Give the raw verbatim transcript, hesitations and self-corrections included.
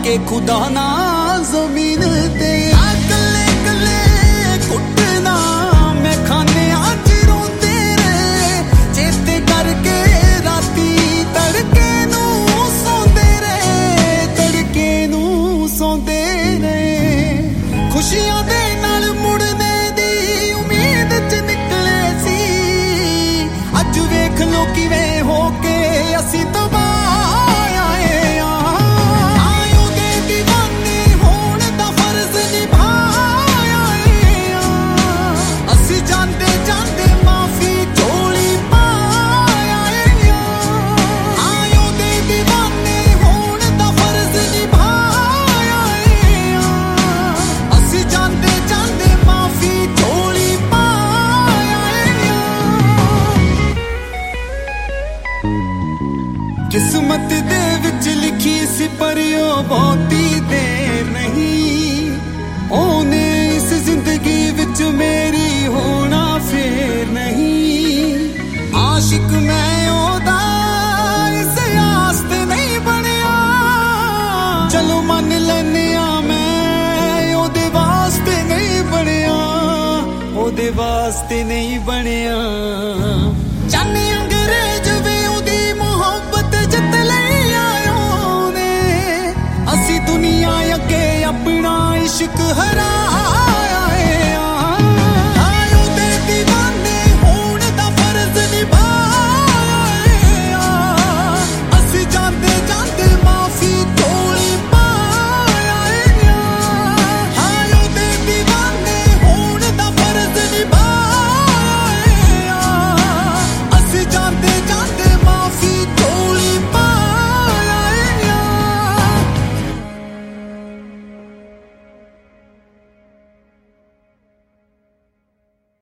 के खुदा ना जमीन ते कले कले कुटना मैं खाने आज रोंदे रे चेते करके राती तड़के नू सौंदे रे तड़के नू सौंदे रे खुशियां दे नाल मुड़ने दी उम्मीद च निकले सी अज वेख लो किवें हो के असी तो किस्मत दे विच लिखी सी पर ओ बहुती देर नहीं ओने इस जिंदगी विच मेरी होना फेर नहीं आशिक मैं ओदा इस आस ते नहीं बनिया चलो मन लैने आ मैं ओदे वास्ते नहीं बनिया ओदे वास्ते नहीं बनिया जाने अंग्रेज वे ओदी मोहब्बत जित ले आयो ने असी दुनिया अगे अपना इश्क हरा